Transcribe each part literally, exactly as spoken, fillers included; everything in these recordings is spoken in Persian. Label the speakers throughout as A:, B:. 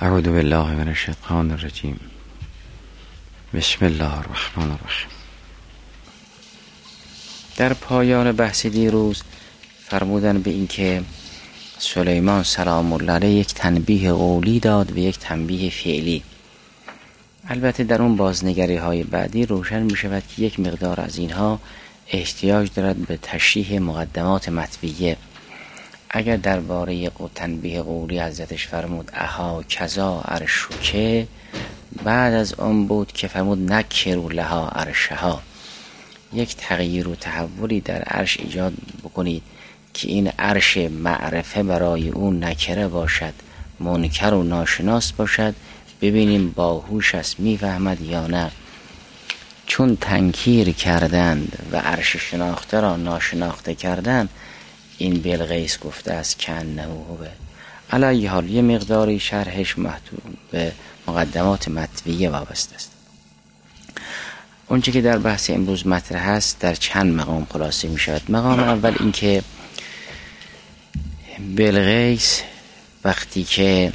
A: اعوذ بالله من الشیطان الرجیم. بسم الله الرحمن الرحیم. در پایان بحث دیروز فرمودن به این که سلیمان سلام الله علیه یک تنبیه قولی داد و یک تنبیه فعلی. البته در اون بازنگری های بعدی روشن می شود که یک مقدار از اینها احتیاج دارد به تشریح مقدمات مطویه. اگر درباره تنبیه قولی حضرتش فرمود اها کذا عرشوکه، بعد از آن بود که فرمود نکروا لها عرشها، یک تغییر و تحولی در عرش ایجاد بکنید که این عرش معرفه برای اون نکره باشد، منکر و ناشناس باشد، ببینیم باهوش است میفهمد یا نه. چون تنکیر کردند و عرش شناخته را ناشناخته کردند، این بلقیس گفته است که انه هو. علی حال یه مقداری شرحش محدود به مقدمات مطویه وابسته است. اونچه که در بحث امروز مطرح است در چند مقام خلاصه می شود. مقام اول این که بلقیس وقتی که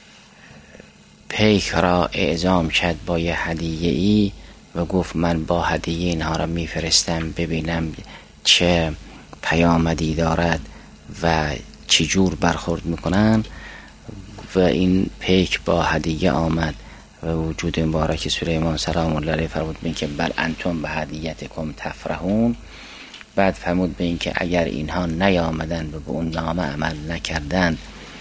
A: پیک را اعزام کرد با یه هدیه ای و گفت من با هدیه اینها را می فرستم ببینم چه پیامدی دارد و چه جور برخورد میکنن، و این پیک با هدیه آمد و وجود مبارک سلیمان سلام الله علیه فرمود به این که بل انتم به هدیتکم تفرحون. بعد فرمود به این که اگر اینها نیامدن و به اون نامه عمل نکردن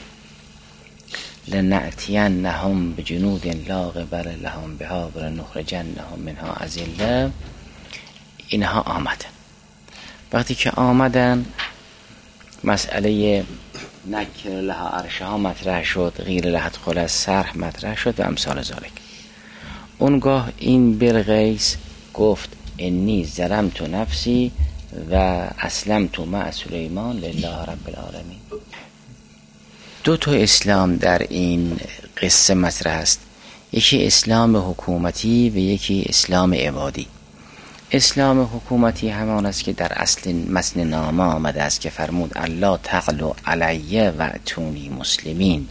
A: لنأتینهم بجنود لا قبل لهم بها ولنخرجنهم منها اذلة. اینها آمدن. وقتی که آمدن مسئله نکر لها عرشها مطرح شد، غیر لحد خل سرح مطرح شد و امثال ذالک. اونگاه این بلقیس گفت انی ظلمت نفسی و اسلمت مع سلیمان لله رب العالمین. دو تا اسلام در این قصه مطرح است، یکی اسلام حکومتی و یکی اسلام عبادی. اسلام حکومتی همان است که در اصل متن نامه آمده است که فرمود الله تغلو علیه و اتونی مسلمین،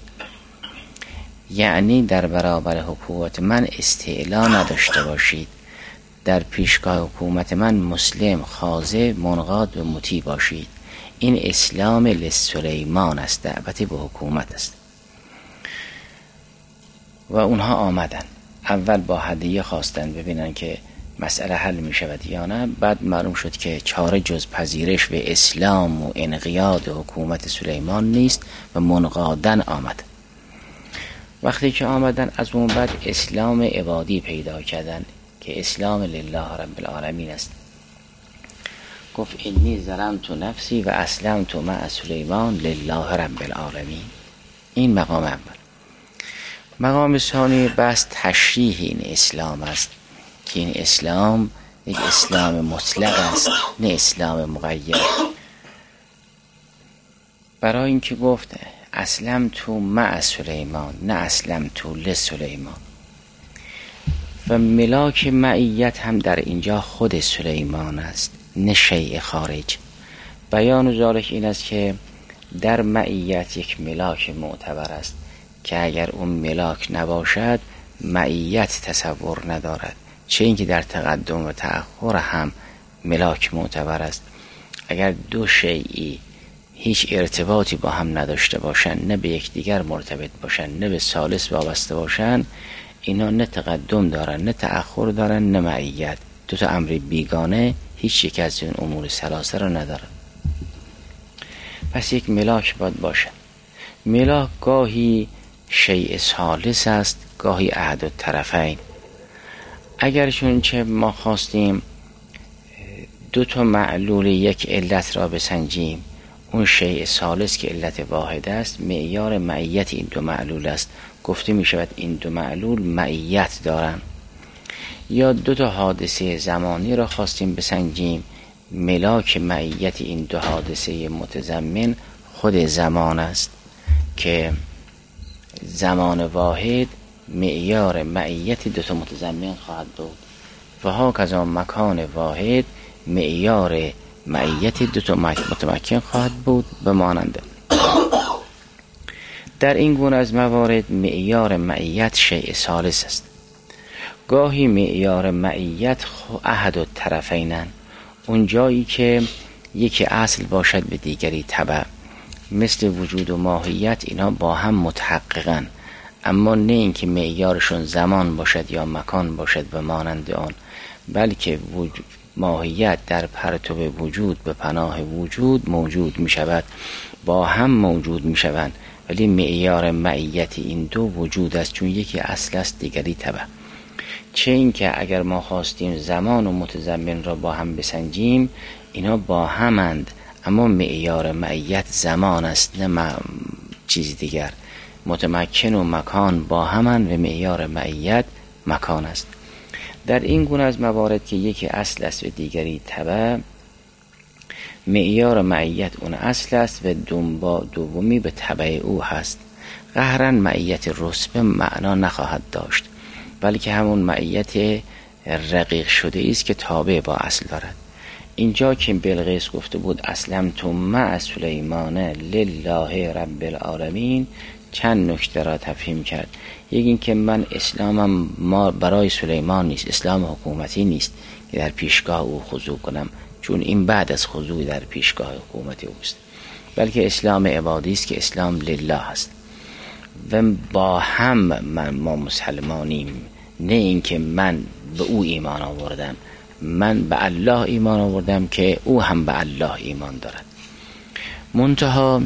A: یعنی در برابر حکومت من استعلا نداشته باشید، در پیشگاه حکومت من مسلم خاضع منقاد و مطیع باشید. این اسلام لسلیمان است، دعوت به حکومت است. و اونها آمدن، اول با هدیه خواستن ببینن که مسئله حل می شود یا نه. بعد معلوم شد که چاره جز پذیرش و اسلام و انقیاد حکومت سلیمان نیست و منقادن آمد. وقتی که آمدن از اون بعد اسلام عبادی پیدا کردن که اسلام لله رب العالمین است. گفت انی ظلمت نفسی و اسلمت مع سلیمان لله رب العالمین. این مقام اول. مقام ثانی بس تشریح این اسلام است که این اسلام یک اسلام مطلق است نه اسلام مقید. برای اینکه گفت اسلمت مع سلیمان نه اسلمت لسلیمان، و ملاک معیت هم در اینجا خود سلیمان است نه شیء خارج. بیان ذالک این است که در معیت یک ملاک معتبر است که اگر اون ملاک نباشد معیت تصور ندارد، چه اینکه در تقدم و تأخر هم ملاک معتبر است. اگر دو شیئی هیچ ارتباطی با هم نداشته باشند، نه به یکدیگر مرتبط باشند نه به ثالث وابسته باشند، اینا نه تقدم دارن نه تأخر دارن نه معیت. دو تا امر بیگانه هیچ یک از این امور ثلاثه را ندارن. پس یک ملاک باید باشه. ملاک گاهی شیء ثالث است، گاهی احد الطرفین. اگر چون چه ما خواستیم دو تا معلول یک علت را بسنجیم، اون شیء ثالث که علت واحد است معیار معیت این دو معلول است، گفته می شود این دو معلول معیت دارن. یا دو تا حادثه زمانی را خواستیم بسنجیم، ملاک معیت این دو حادثه متضمن خود زمان است که زمان واحد معیار معیت دو تا متضمن خواهد بود و ها کذا مکان واحد معیار معیت دو تا متمکن خواهد بود به ماننده. در این گونه از موارد معیار معیت شیء ثالث است. گاهی معیار معیت احد الطرفینن، اون جایی که یکی اصل باشد به دیگری تبع، مثل وجود و ماهیت، اینا با هم متحققن، اما نه اینکه معیارشون زمان باشد یا مکان باشد به مانند آن، بلکه ماهیت در پرتو وجود به پناه وجود موجود می شود، با هم موجود می شوند، ولی معیار معیت این دو وجود است، چون یکی اصل است دیگری تبع. چه این که اگر ما خواستیم زمان و متضمن را با هم بسنجیم، اینا با همند، اما معیار معیت زمان است نه چیز دیگر. متمکن و مکان با همند و معیار معیت مکان است. در این گونه از موارد که یکی اصل است و دیگری تبع، معیار معیت اون اصل است و دومی به تبع او هست. قهرن معیت رتبه معنا نخواهد داشت، بلکه همون معیت رقیق شده است که تابع با اصل دارد. اینجا که بلقیس گفته بود اسلمت مع سلیمان لله رب العالمین، چند نکته را تفهیم کرد. یکی این که من اسلامم ما برای سلیمان نیست، اسلام حکومتی نیست که در پیشگاه او خضوع کنم، چون این بعد از خضوع در پیشگاه حکومتی اوست، بلکه اسلام عبادی است که اسلام لله است و با هم من ما مسلمانیم، نه اینکه من به او ایمان آوردم، من به الله ایمان آوردم که او هم به الله ایمان دارد. منتها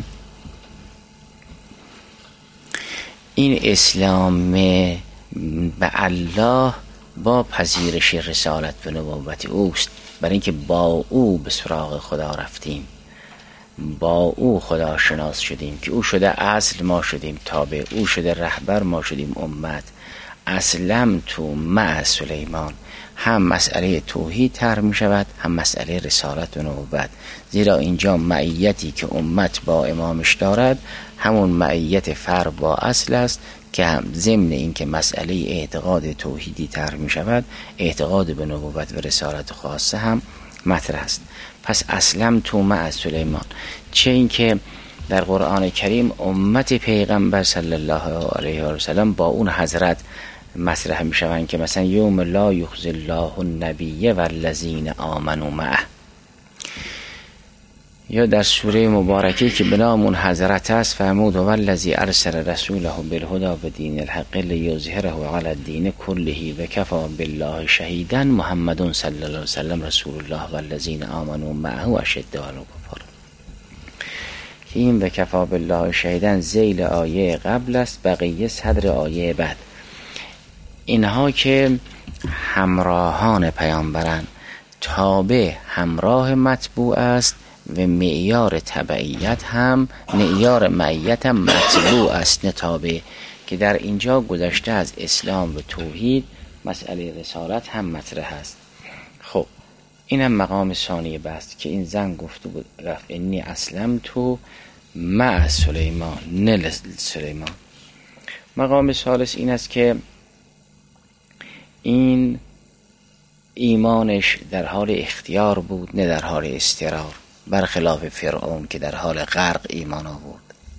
A: این اسلام به الله با پذیرش رسالت و نبوت اوست، برای اینکه با او به سراغ خدا رفتیم، با او خدا شناس شدیم که او شده اصل، ما شدیم تابع، او شده رهبر، ما شدیم امت. اسلمت مع سلیمان، هم مسئله توحید طرح می شود، هم مسئله رسالت و نبوت، زیرا اینجا معیتی که امت با امامش دارد همون معیت فرع با اصل است که هم ضمن این که مسئله اعتقاد توحیدی طرح می شود، اعتقاد به نبوت و رسالت خاصه هم مطرح است. پس اسلمت مع سلیمان، چه این که در قرآن کریم امت پیغمبر صلی الله علیه و سلم با اون حضرت مطرح می شوند که مثلا یوم لا یخزی الله النبی والذین آمنوا معه، یا در سوره مبارکه که به نام اون حضرت است فرمود والذی ارسل رسوله بالهدی و دین الحق لیظهره علی الدین کله و کفی بالله شهیدا محمد صلی الله علیه و سلم رسول الله والذین آمنوا معه اشداء علی الکفار. این و کفی بالله شهیدا ذیل آیه قبل است، بقیه صدر آیه بعد. اینها که همراهان پیامبران، تابع همراه متبوع است و معیار تبعیت هم معیار معیت هم متبوع است نه تابع، که در اینجا گذشته از اسلام و توحید، مسئله رسالت هم مطرح است. خب اینم مقام ثانی بست که این زن گفته بود رفت انی اسلمت مع سلیمان نه سلیمان. مقام ثالث این است که این ایمانش در حال اختیار بود نه در حال اضطرار، برخلاف فرعون که در حال غرق ایمان آورد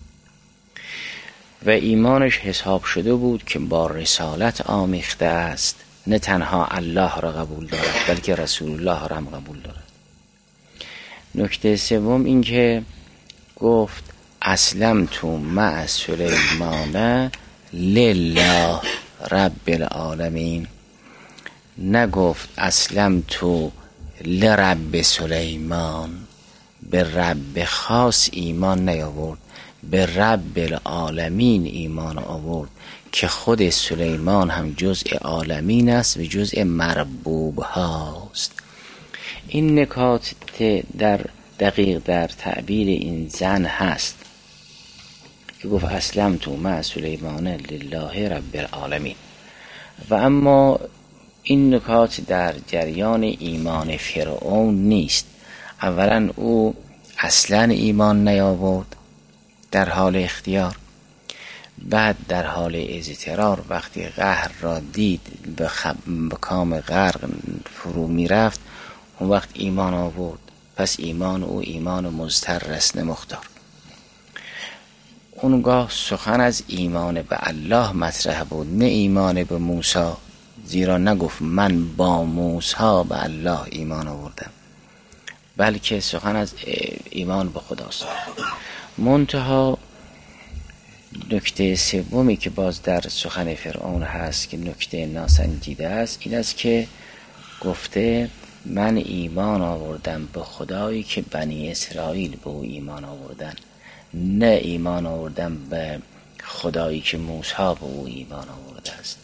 A: و ایمانش حساب شده بود که با رسالت آمیخته است، نه تنها الله را قبول دارد بلکه رسول الله را هم قبول دارد. نکته سوم این که گفت اسلمت مع سلیمان لله رب العالمین، نگفت اسلمت لرب سلیمان، به رب خاص ایمان نیاورد، به رب العالمین ایمان آورد که خود سلیمان هم جزء عالمین است و جزء مربوب هاست. این نکات در دقیق در تعبیر این زن هست که گفت اسلمت مع سلیمان لله رب العالمین. و اما این نکات در جریان ایمان فرعون نیست. اولا او اصلا ایمان نیاورد در حال اختیار، بعد در حال اضطرار وقتی قهر را دید به, خب... به کام غرق فرو می رفت، اون وقت ایمان آورد. پس ایمان او ایمان مضطر است نه مختار. اونگاه سخن از ایمان به الله مطرح بود، نه ایمان به موسی، زیرا نگفت من با موسی به الله ایمان آوردم، بلکه سخن از ایمان به خداست. منتها نکته سومی که باز در سخن فرعون هست که نکته ناسنجیده است این است که گفته من ایمان آوردم به خدایی که بنی اسرائیل به او ایمان آوردن، نه ایمان آوردم به خدایی که موسی به او ایمان آورده است.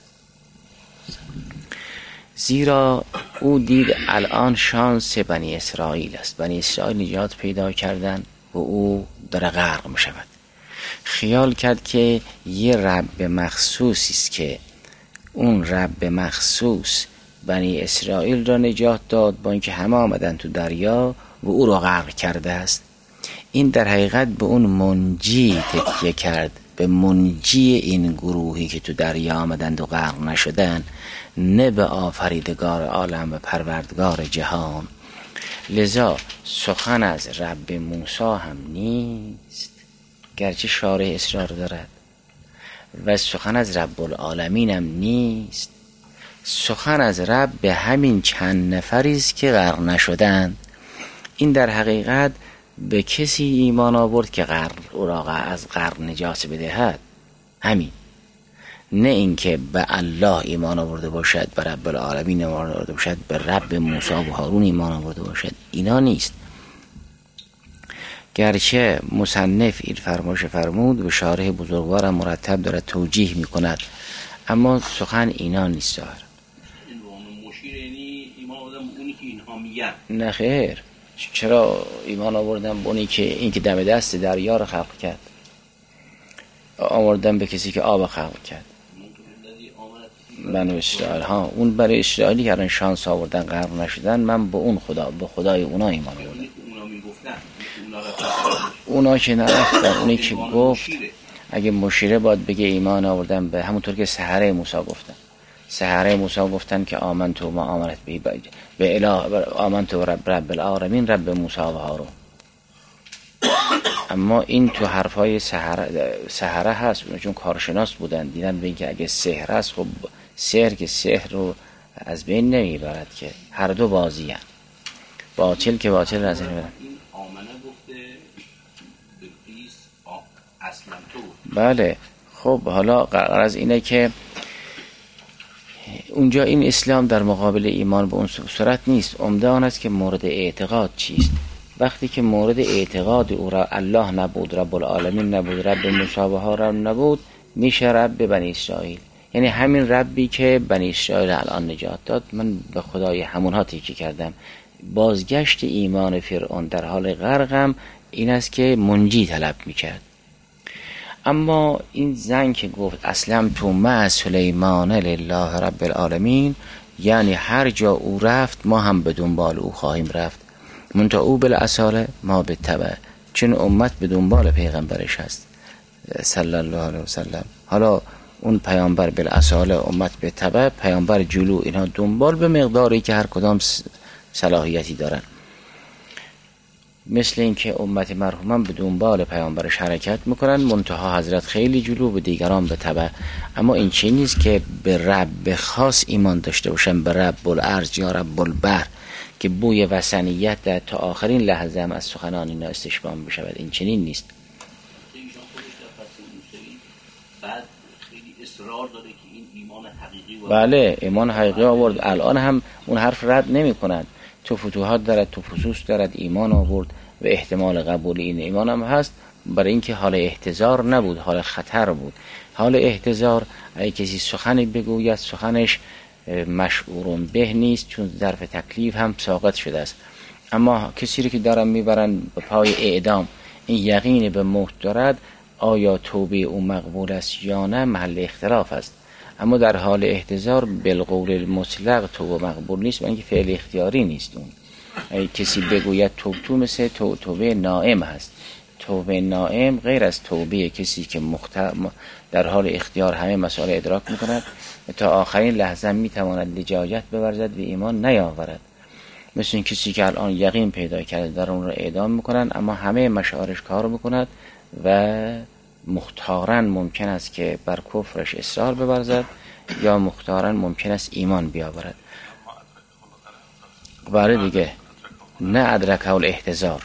A: زیرا او دید الان شانس بنی اسرائیل است، بنی اسرائیل نجات پیدا کردن و او داره غرق می شود. خیال کرد که یه رب مخصوصی است که اون رب مخصوص بنی اسرائیل را نجات داد با اینکه همه آمدن تو دریا و او را غرق کرده است. این در حقیقت به اون منجی تکیه کرد، به منجی این گروهی که تو دریا آمدند و غرق نشدن، نه به آفریدگار عالم و پروردگار جهان. لذا سخن از رب موسی هم نیست، گرچه شارح اصرار دارد، و سخن از رب العالمین هم نیست، سخن از رب به همین چند نفری است که غرق نشدند. این در حقیقت به کسی ایمان آورد که غرق او را از غرق نجات بدهد، همین، نه اینکه به الله ایمان آورده باشد، به رب العالمین ایمان آورده باشد، به رب موسی و هارون ایمان آورده باشد، اینا نیست. گرچه مصنف این فرمایش فرمود و شارح بزرگوارم مرتب دارد توجیه می کند، اما سخن اینا نیست. ظاهر نه خیر، چرا ایمان آوردن به اونی که این که دم دست دریا رو خلق کرد، آوردن به کسی که آب خلق کرد. بنو اسرائیل ها، اون برای اسرائیلی که الان شانس آوردن غرق نشدن، من به اون خدا، به خدای اونا ایمان آوردم. اونا که نرفتن، اونی که گفت اگه مشیره باید بگه ایمان آوردن به، همونطور که سحره موسی گفتن، سحره موسی گفتن که آمنت و ما آمنت به به اله، آمنت و رب رب العالمین رب موسی و هارون. اما این تو حرفای سحره سحره هست، چون کارشناس بودن، دیدن به این که اگه سحر است، خب سحر که سحر رو از بین نمیبرد، که هر دو بازی هست، باطل که باطل از این برد. بله خب حالا قرار از اینه که اونجا این اسلام در مقابل ایمان به اون صورت نیست. عمده آن است که مورد اعتقاد چیست. وقتی که مورد اعتقاد او را الله نبود، رب العالمین نبود، رب موسی و هارون نبود، میشه رب بنی اسرائیل. یعنی همین ربی که بنی اسرائیل الان نجات داد، من به خدای همونها تکیه کردم. بازگشت ایمان فرعون در حال غرقم این است که منجی طلب میکرد. اما این زن که گفت اسلم تو مع سلیمان لله رب العالمین، یعنی هر جا او رفت ما هم به دنبال او خواهیم رفت، منتها او بالاصاله ما به تبع، چون امت به دنبال پیغمبرش هست صلی الله علیه وسلم. حالا اون پیامبر بالاصاله، امت به تبع، پیامبر جلو، اینها دنبال به مقداری که هر کدام صلاحیتی دارن. مثل این که امت مرحومان به دنبال پیامبرش حرکت میکنن، منتها حضرت خیلی جلو، به دیگران به تبع. اما این چیزی نیست که به رب خاص ایمان داشته باشن، به رب الارض یا رب البحر، که بوی وثنیت در تا آخرین لحظه هم از سخنان اینا استشمام بشود. این چنین نیست.
B: بعد خیلی اصرار داره که این ایمان حقیقی و
A: بله ایمان حقیقی آورد. الان هم اون حرف رد نمی کند. تو فتوحات دارد، تو فسوس دارد، ایمان آورد و احتمال قبول این ایمان هم هست، برای اینکه حال احتضار نبود، حال خطر بود. حال احتضار اگه کسی سخنی بگوید سخنش مشعورون به نیست، چون ظرف تکلیف هم ساقط شده است. اما کسی رو که دارن میبرن به پای اعدام، این یقین به موت دارد، آیا توبه او مقبول است یا نه محل اختلاف است. اما در حال احتضار بالقول المطلق توبه مقبول نیست، و اینکه فعل اختیاری نیست. اون اگه کسی بگوید توب تو مثل تو توبه نائم هست. توبه نائم غیر از توبه کسی که مخت... در حال اختیار همه مسائل ادراک میکند و تا آخرین لحظه میتواند لجاجت بورزد و ایمان نیاورد. مثل این کسی که الان یقین پیدا کرده در اون رو اعدام میکنن، اما همه مشاعرش کار میکند و مختارن ممکن است که بر کفرش اصرار بورزد یا مختارن ممکن است ایمان بیاورد. بله دیگه، نه ادرکه الاحتضار،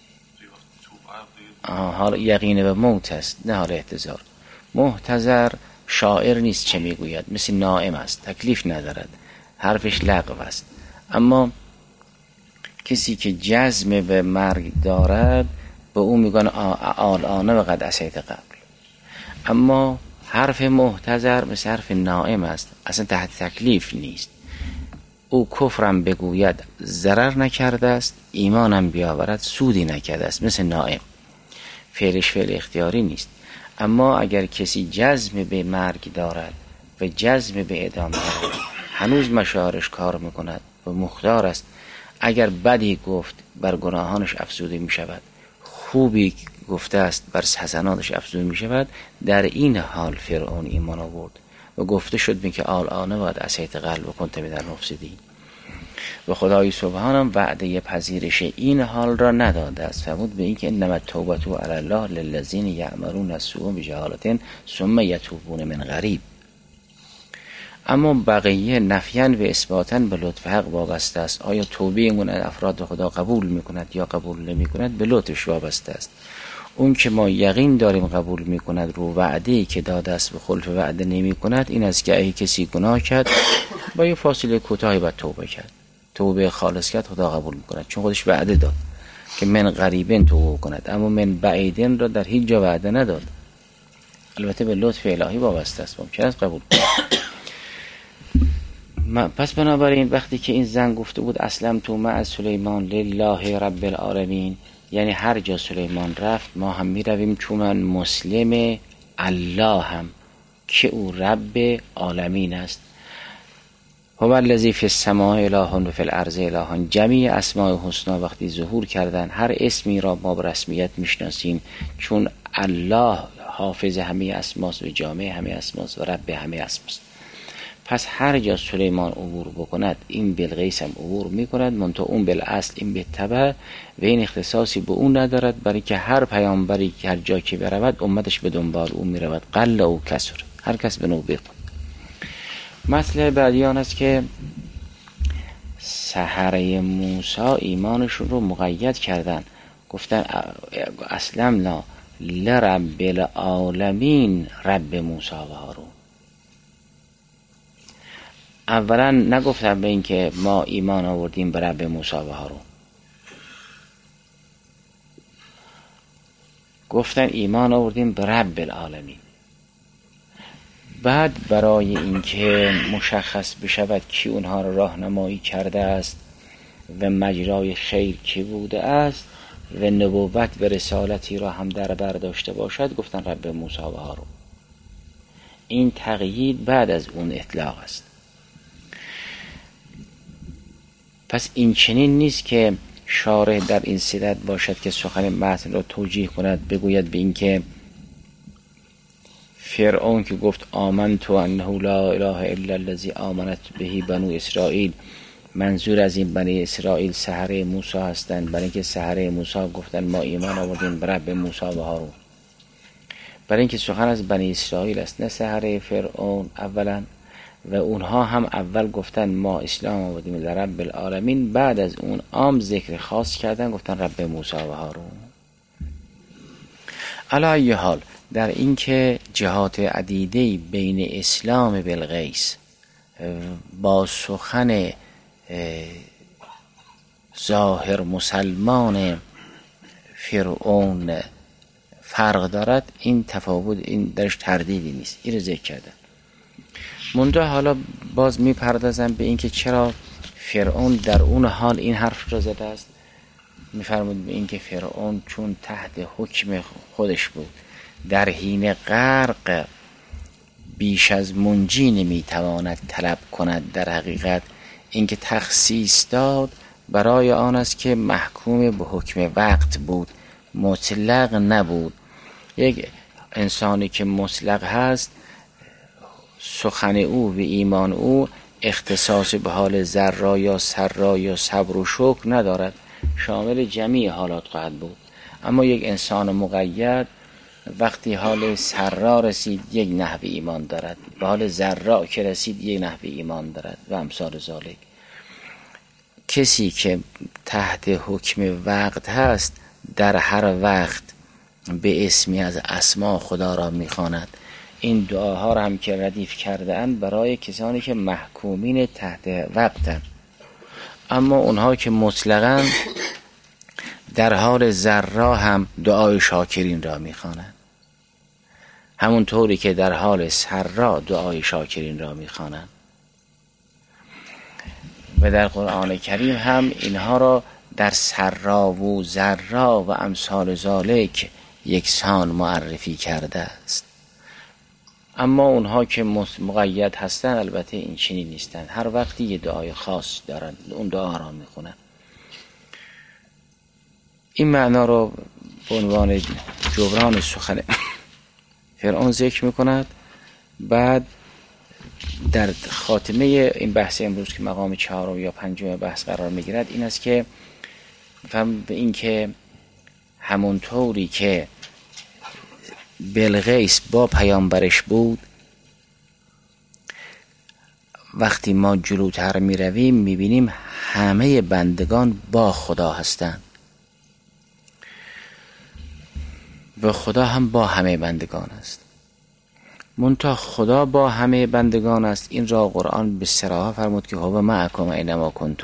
A: حال یقین به موت است، نه حال احتضار. محتضر شاعر نیست چه میگوید، مثل نائم است، تکلیف ندارد، حرفش لغو است. اما کسی که جزم به مرگ دارد به او میگن آلانه و قد عصیت قبل. اما حرف محتضر مثل حرف نائم است، اصلا تحت تکلیف نیست. او کفرم بگوید ضرر نکرده است، ایمانم بیاورد سودی نکرده است، مثل نائم. فعلش فعل اختیاری نیست. اما اگر کسی جزم به مرگ دارد و جزم به اعدام دارد، هنوز مشاعرش کار میکند و مختار است، اگر بدی گفت بر گناهانش افزوده می شود، خوبی گفته است بر حسناتش افزوده می شود، در این حال فرعون ایمان آورد و گفته شد می که آلانه باید عصیت قلب و کنت من المفسدین. و خدای سبحانم وعده پذیرش این حال را نداده است. فرمود به این که انما التوبة علی الله للذین یعملون السوء بجهالة ثم یتوبون من قریب. اما بقیه نفیاً و اثباتاً به لطف حق وابسته است. آیا توبه اون افراد خدا قبول میکند یا قبول نمیکند به لطفش وابسته است. اون که ما یقین داریم قبول میکند رو وعده‌ای که داده است به خلف وعده نمیکند، این است که اگه کسی گناه کرد با یه فاصله کوتاهی باید توبه کرد. توبه خالص کرد خدا قبول میکند، چون خودش وعده داد که من قریبین توبه کند، اما من بعیدین را در هیچ جا وعده نداد. البته به لطف الهی وابسته است، ممکن است قبول کنه. پس بنابراین وقتی که این زن گفته بود اسلم تو مع سلیمان لله رب العالمین، یعنی هر جا سلیمان رفت ما هم می رویم، چون من مسلم الله هم که او رب عالمین است. هو الذی فی السماء اله و فی الارض اله. جمیع اسماء حسنا وقتی ظهور کردن، هر اسمی را ما به رسمیت میشناسیم، چون الله حافظ همه اسماست و جامع همه اسماست و رب همه اسماست. پس هر جا سلیمان عبور بکند این بلقیس هم عبور میکند، منتها اون بالاصل این به تبع و این اختصاصی به اون ندارد، برای که هر پیامبری که هر جا که برود امتش به دنبال اون میرود، قل او کسر، هر کس به نوبه خود. مسئله بعدی آن است که سحره موسی ایمانشون رو مقید کردن، گفتن اسلمنا لرب العالمین رب موسی و هارون. اولا نگفتن به این که ما ایمان آوردیم به رب موسی و هارون، گفتن ایمان آوردیم به رب العالمین. بعد برای اینکه مشخص بشود کی اونها را راهنمایی کرده است و مجرای خیر کی بوده است و نبوت و رسالتی را هم در بر داشته باشد، گفتن رب موسی و هارون. این تقیید بعد از اون اطلاق است. پس این چنین نیست که شارح در این صدت باشد که سخن متن را توجیه کند، بگوید به این که فرعون که گفت آمنت انه لا اله الا الذی آمنت بهی بنو اسرائیل، منظور از این بنی اسرائیل سحره موسی هستند، برای اینکه سحره موسی گفتن ما ایمان آوردیم به رب موسی و هارون. برای اینکه سخن از بنی اسرائیل است، نه سحره فرعون اولا، و اونها هم اول گفتن ما اسلام آوردیم به رب العالمین، بعد از اون عام ذکر خاص کردن گفتن رب موسی و هارون. علی ای حال در اینکه جهات عدیده بین اسلام بلقیس با سخن ظاهر مسلمان فرعون فرق دارد، این تفاوت این درش تردیدی نیست، این رو ذکر کردن. منتها حالا باز میپردازم به اینکه چرا فرعون در اون حال این حرف را زده است. میفرمود به اینکه فرعون چون تحت حکم خودش بود، در حین غرق بیش از منجی نمیتواند طلب کند. در حقیقت اینکه تخصیص داد برای آن است که محکوم به حکم وقت بود، مطلق نبود. یک انسانی که مطلق هست سخن او و ایمان او اختصاص به حال ذرا یا سرا یا صبر و شکر ندارد، شامل جمیع حالات خواهد بود. اما یک انسان مقید وقتی حال سرا رسید یک نحو ایمان دارد، به حال ضرا که رسید یک نحو ایمان دارد و امثال ذالک. کسی که تحت حکم وقت هست در هر وقت به اسمی از اسما خدا را میخواند. این دعاها را هم که ردیف کرده اند برای کسانی که محکومین تحت وقتند، اما اونها که مطلقاً در حال ذرا هم دعای شاکرین را میخوانند، همون طوری که در حال سرا دعای شاکرین را میخوانند. و در قرآن کریم هم اینها را در سرا و ذرا و امثال ذالک یکسان معرفی کرده است. اما اونها که مقید هستند البته این چنین نیستند، هر وقتی یه دعای خاص دارند اون دعا را میخونند. این معنا رو به عنوان جبران سخن فرعون ذکر میکند. بعد در خاتمه این بحث امروز که مقام چهارم یا پنجم بحث قرار میگیرد این است که فهم به این که همون طوری که بلقیس با پیامبرش بود، وقتی ما جلوتر می رویم می بینیم همه بندگان با خدا هستند و خدا هم با همه بندگان است. منتها خدا با همه بندگان است این را قرآن به صراحت فرمود که هو معکم اینما کنتم.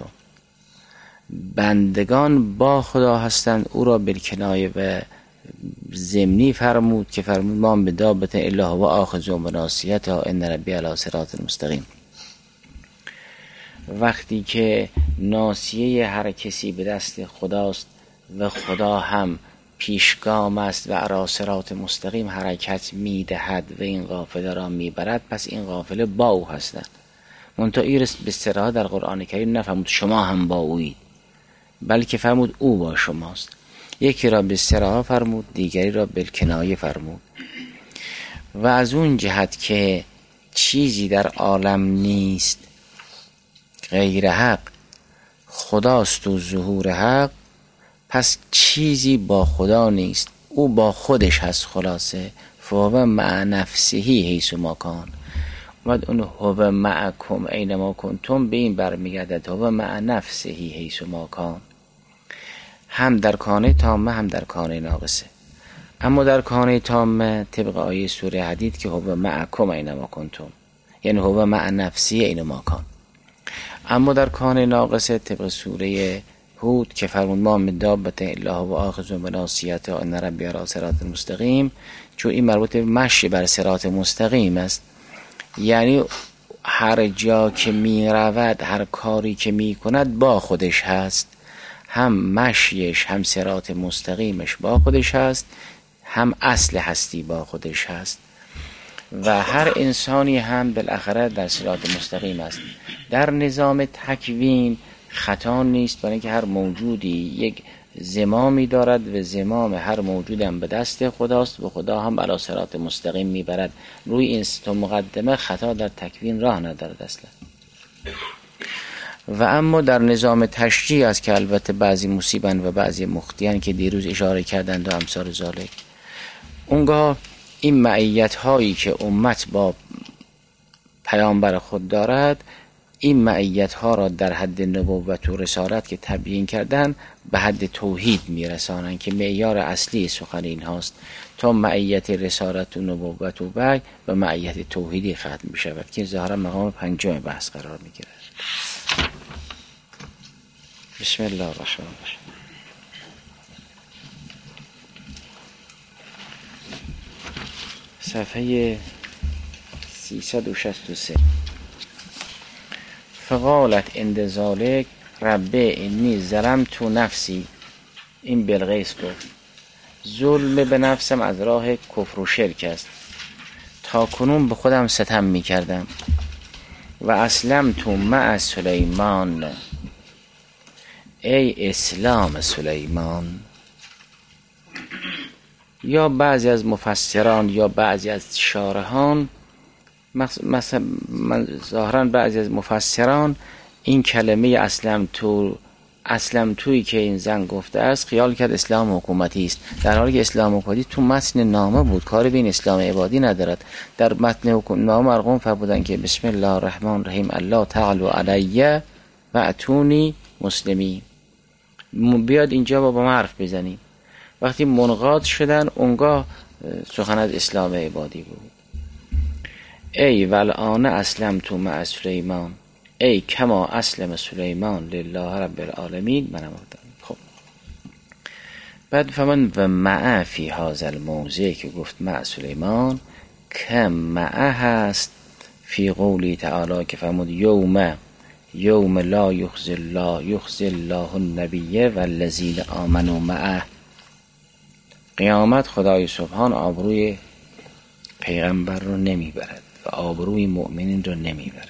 A: بندگان با خدا هستند، او را بالکنایه و ضمنی فرمود که فرمود ما به دابت الا و آخذ و ناصیتها ان ربی علی صراط مستقیم. وقتی که ناصیه هر کسی به دست خداست و خدا هم پیشگام است و علی صراط مستقیم حرکت میدهد و این قافله را میبرد، پس این قافله با او هستند. منتها این به صراحت در قرآن کریم نفرمود شما هم با اویید، بلکه فرمود او با شماست. یکی را به صراحت فرمود، دیگری را بالکنایه فرمود. و از اون جهت که چیزی در عالم نیست غیر حق، خداست و ظهور حق، پس چیزی با خدا نیست، او با خودش هست. خلاصه فهو مع نفسهی حیث ما کان. اومد اون هو معکم اینما کنتم به این برمیگردد هو مع نفسهی حیث ما کان، هم در کانه تامه هم در کانه ناقصه. اما در کانه تامه طبق آیه سوره حدید که هو معکم اینما کنتم، یعنی هو مع نفسی اینما کان. اما در کانه ناقصه طبق سوره هود که فرمود ما من دابت الا هو آخذ بناصیتها ان ربی علی صراط مستقیم، چون این مربوط به مشی بر صراط مستقیم است، یعنی هر جا که می رود، هر کاری که می کند با خودش هست، هم مشیش هم صراط مستقیمش با خودش هست، هم اصل هستی با خودش هست. و هر انسانی هم بالاخره در صراط مستقیم است. در نظام تکوین خطا نیست، برای اینکه هر موجودی یک زمامی دارد و زمام هر موجود هم به دست خداست و خدا هم علی صراط مستقیم میبرد. روی این سه مقدمه خطا در تکوین راه ندارد اصلا. و اما در نظام تشریع است که البته بعضی مصیبن و بعضی مخطئن که دیروز اشاره کردند و امثال ذالک. اونگاه این معیت هایی که امت با پیامبر خود دارد، این معیت ها را در حد نبوت و رسالت که تبیین کردن به حد توحید میرسانند که معیار اصلی سخن این هاست تا معیت رسالت و نبوت و وحی و معیت توحیدی ختم بشود که ظاهرا مقام پنجم بحث قرار میگیرد. بسم الله الرحمن الرحیم. صفحه سیصد و شصت و سه. فقالت عند ذلک ربی انی ظلمت نفسی. این بلقیس گفت ظلم به نفسم از راه کفر و شرک است، تا کنون به خودم ستم می کردم. و اسلمت مع سلیمان. ای اسلام سلیمان. یا بعضی از مفسران یا بعضی از شارحان، مثلا ظاهرا بعضی از مفسران این کلمه اسلم تو اسلم تویی که این زن گفته است خیال کرد اسلام حکومتی است، در حالی که اسلام حکومتی تو متن نامه بود، کاری به این اسلام عبادی ندارد. در متن نامه مرقوم فرمودن که بسم الله الرحمن الرحیم الله تعالی علی و اتونی مسلمی، بیاد اینجا با ما حرف بزنیم. وقتی منقاد شدن اونگاه سخن از اسلام عبادی بود. ای والآن اسلم تو مع سلیمان، ای کما اسلم سلیمان لله رب العالمین. منم خب بعد فمن و مع فی هذا الموضع که گفت مع سلیمان، کم مع هست فی قولی تعالی که فرمود یوم یوم لا یخزی الله یخزی الله النبی والذین آمنوا معه. قیامت خدای سبحان آبروی پیغمبر رو نمیبرد و آبروی مؤمنین رو نمیبرد.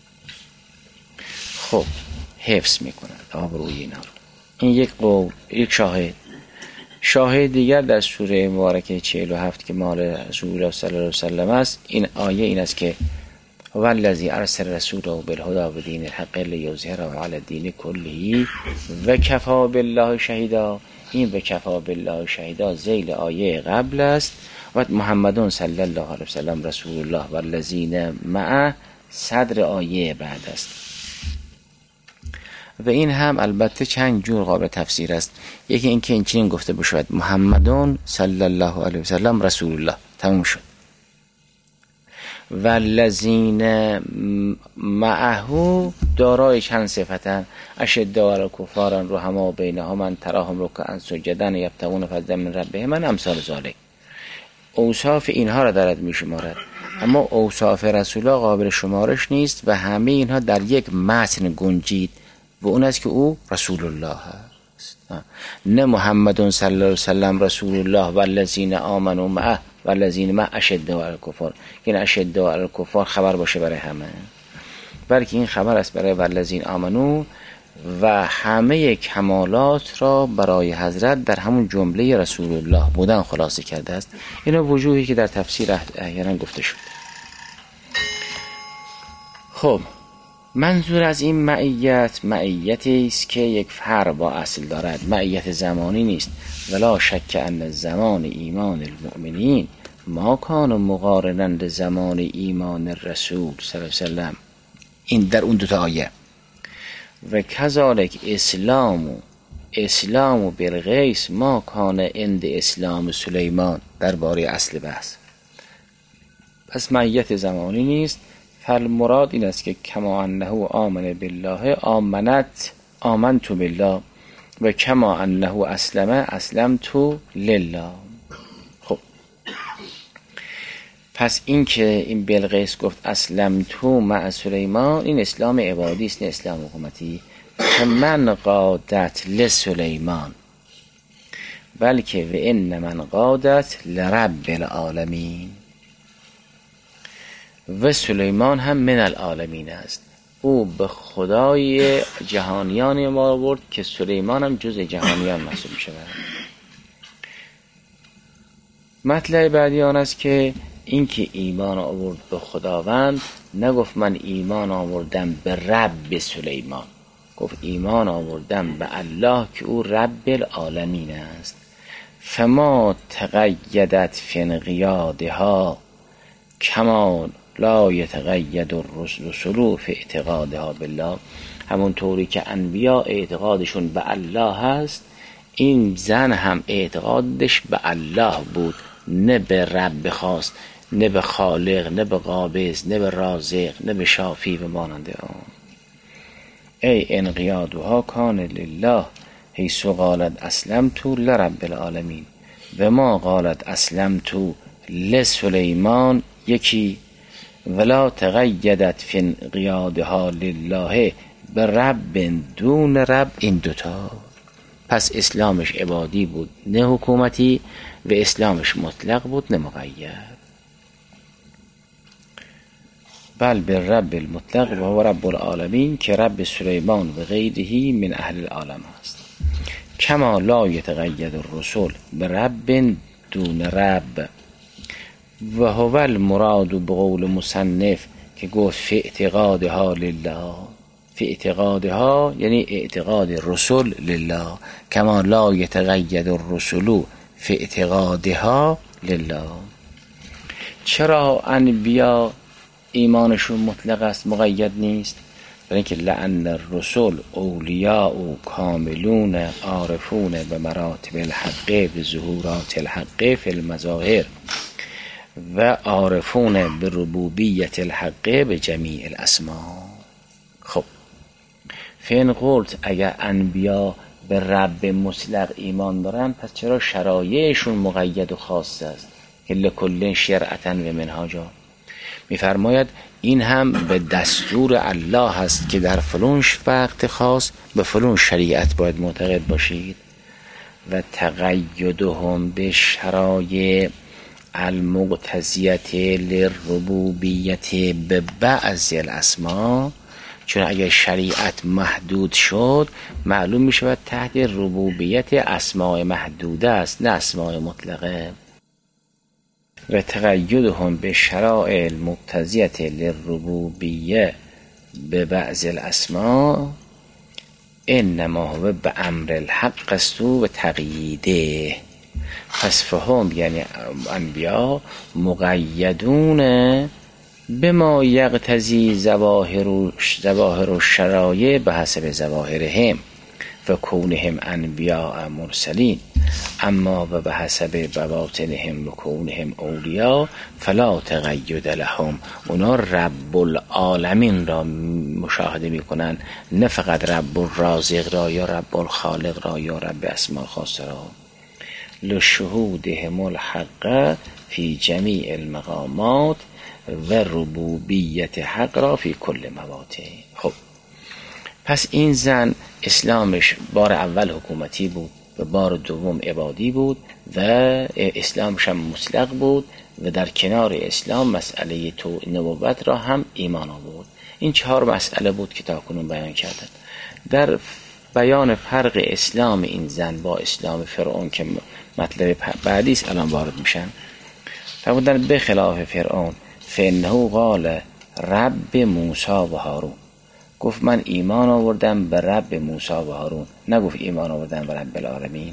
A: خب حفظ میکند آبروی اینا رو. این یک قول، یک شاهد. شاهد دیگر در سوره مبارکه چهل و هفت که مال رسول الله صلی الله علیه و سلم است، این آیه این است که والذی ارسل رسوله بالهدی و دین الحق لیظهره علی الدین کله و کفی بالله شهیدا. این و کفی بالله شهیدا ذیل آیه قبل است و محمدون صلی الله علیه و سلم رسول الله والذین معه صدر آیه بعد است. و این هم البته چند جور قابل تفسیر است. یکی این که این چنین گفته بشود محمدون صلی الله علیه و سلم رسول الله، تموم شد. والذین معه دارای چند صفتن، اشداء علی الکفار رحماء بینهم من تراهم رکعا سجدا یبتغون فضلا من ربهم من امثال ذلک. اوصاف اینها را دارد میشمارد، اما اوصاف رسول الله قابل شمارش نیست و همه اینها در یک متن گنجید و اون است که او رسول الله است، نه محمد صلی الله علیه و سلم رسول الله والذین آمنوا معه والذین معه اشداء علی الکفار. این اشداء علی الکفار خبر باشه برای همه، بلکه این خبر است برای والذین آمنو و همه کمالات را برای حضرت در همون جمله رسول الله بودن خلاصه کرده است. اینا وجوهی که در تفسیر احیانا گفته شد. خب منظور از این معیت، معیتی است که یک فرع با اصل دارد، معیت زمانی نیست. ولا شک ان زمان ایمان المؤمنین ما کان مقارنند زمان ایمان الرسول صلی الله علیه و سلم. این در اون دوتا آیه. و کذالک اسلام اسلام و بالغیس ما کان عند اسلام سلیمان درباره اصل بحث. پس معیت زمانی نیست. فالمراد این است که کما انه آمن بالله آمنت آمنت بالله و کما انه اسلم اسلمت لله. خب پس این که این بلقیس گفت اسلمت مع سلیمان، این اسلام عبادی است نه اسلام حکومتی. من قادت لسلیمان بلکه و ان من قادت لرب العالمین. و سلیمان هم من العالمین است، او به خدای جهانیان ما برد که سلیمان هم جز جهانیان محسوب شود. مطلب بعدی آن است که این که ایمان آورد به خداوند، نگفت من ایمان آوردم به رب سلیمان، گفت ایمان آوردم به الله که او رب العالمین است. فما تقیدت فی انقیادها کما لا یتقید الرسل فی اعتقادها بالله. همون طوری که انبیا اعتقادشون به الله هست، این زن هم اعتقادش به الله بود، نه به رب خاص، نه به خالق، نه به قابض، نه به رازق، نه به شافی و ماننده آن. ای انقیادها کان لله حیث قالت اسلمت لرب العالمین و ما قالت اسلمت لسلیمان یکی. ولا تقیدت فی انقیادها لله به رب دون رب، این دوتا. پس اسلامش عبادی بود نه حکومتی و اسلامش مطلق بود نه مقید. بل به رب المطلق و هو رب العالمین که رب سلیمان و غیره من اهل العالم است. کما لا یتقید الرسل به رب دون رب و هو المراد بقول مصنف که گفت فی اعتقادها لله، فی اعتقادها یعنی اعتقاد رسول لله، کما لا یتقید الرسول فی اعتقادها لله. چرا انبیا ایمانشون مطلق است، مقید نیست؟ برای اینکه لأن الرسول اولیاء و کاملون عارفون به مراتب الحق به ظهورات الحق فی المظاهر و عارفون به ربوبیت الحق به جمیع الاسماء. خب فین قلت اگر انبیا به رب مطلق ایمان دارن، پس چرا شرایعشون مقید و خاص است که لکل شرعتا و منهاجا؟ میفرماید این هم به دستور الله هست که در فلان وقت خاص به فلان شریعت باید معتقد باشید. و تقیدهم به شرایع المقتضیت للربوبیت به بعض الاسماء، چون اگر شریعت محدود شد معلوم می شود تحت ربوبیت اسماء محدوده است، نه اسماء مطلقه. و تقیدهم به شرایع المقتضیت للربوبیه به بعض الاسماء انما هو به امر الحق است و تقییده. پس فهم یعنی انبیا مقیدون به ما یقتضی ظواهر ظواهر الشرایع به حسب ظواهرهم و کونهم انبیاء مرسلین، اما و به حسب بواطنهم و کونهم اولیاء فلا تقید لهم. اونا رب العالمین را مشاهده میکنن، نه فقط رب الرازق را یا رب الخالق را یا رب اسماء خاصه را. لشهودهم الحق فی جمیع المقامات و ربوبیت حق را فی کل مواطن. خب پس این زن اسلامش بار اول حکومتی بود و بار دوم عبادی بود و اسلامش هم مطلق بود و در کنار اسلام مسئله تو نبوت را هم ایمان آورد. این چهار مسئله بود که تاکنون بیان کردن. در بیان فرق اسلام این زن با اسلام فرعون که مطلب بعدی است الان وارد میشن، فرمودن به خلاف فرعون فانه قال رب موسی و هارون، گفت من ایمان آوردم به رب موسی و هارون، نگفت ایمان آوردم به رب العالمین.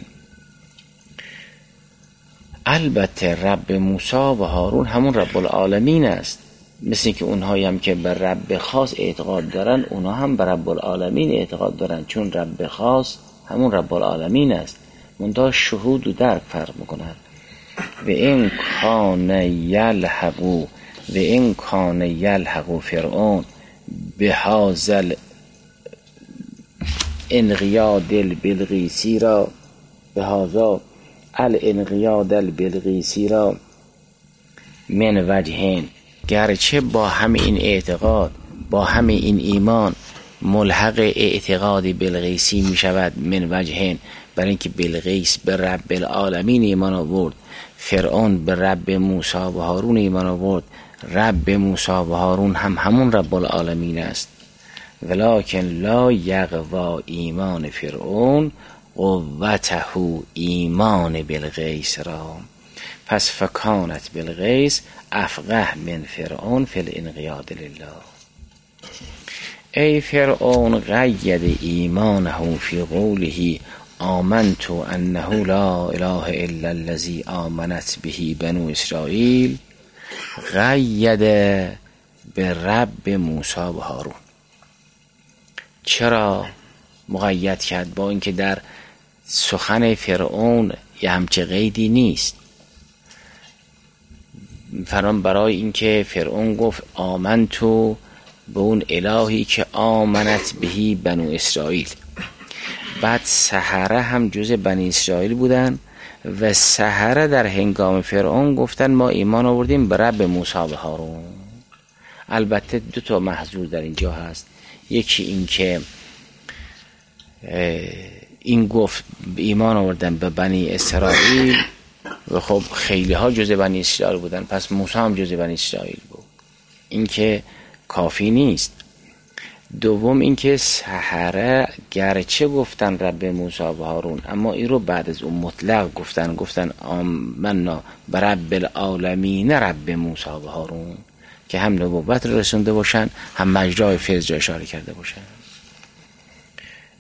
A: البته رب موسی و هارون همون رب العالمین است، مثل که اونهایی هم که به رب خاص اعتقاد دارن اونها هم به رب العالمین اعتقاد دارن، چون رب خاص همون رب العالمین است، منتها شهود و درک فرق میکنن. و این کان یلحقو و این کان یلحقو فرعون به هازل انقیاد البلقیسی را به هازا الانقیاد البلقیسی را من وجهین، گرچه با همه این اعتقاد با همه این ایمان ملحق اعتقاد بلقیسی می شود من وجهین، برای اینکه بلقیس به رب العالمین ایمان آورد، فرعون به رب موسی و هارون ایمان آورد، رب موسی و هارون هم همون رب العالمین است. ولکن لا یقوا ایمان فرعون قوته ایمان بلقیس را، پس فکانت بلقیس افقه من فرعون فی الانقیاد لله. ای فرعون قید ایمانه فی قوله آمنت انه لا اله الا الذی آمنت به بنو اسرائیل، قید به رب موسی و هارون. چرا مقید کرد؟ با اینکه در سخن فرعون یه همچه قیدی نیست. فرام برای اینکه فرعون گفت آمنتو به اون الهی که آمنت بهی بنو اسرائیل، بعد سحره هم جز بنی اسرائیل بودن و سحره در هنگام فرعون گفتن ما ایمان آوردیم به رب موسی و هارون. البته دو تا محظور در اینجا هست، یکی این که این گفت ایمان آوردن به بنی اسرائیل و خب خیلی ها جز بنی اسرائیل بودن، پس موسی هم جز بنی اسرائیل بود، این که کافی نیست. دوم اینکه سحره گرچه گفتن رب موسی و هارون، اما این رو بعد از اون مطلق گفتن، گفتن آمنا برب العالمین رب موسی و هارون، که هم نبوت رو رسونده باشن هم مجرای فیض را اشاره کرده باشن.